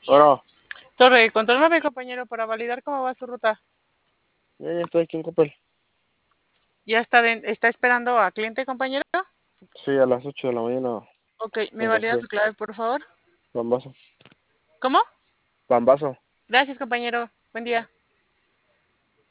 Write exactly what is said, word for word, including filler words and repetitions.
Bueno, Torre, contrólame, compañero, para validar cómo va su ruta. ya, ya estoy aquí en Coppel. ¿Ya está, de- está esperando a cliente, compañero? Sí, a las ocho de la mañana. Ok, ¿me valida Bambazo. su clave, por favor? Bambazo. ¿Cómo? Bambazo. Gracias, compañero. Buen día.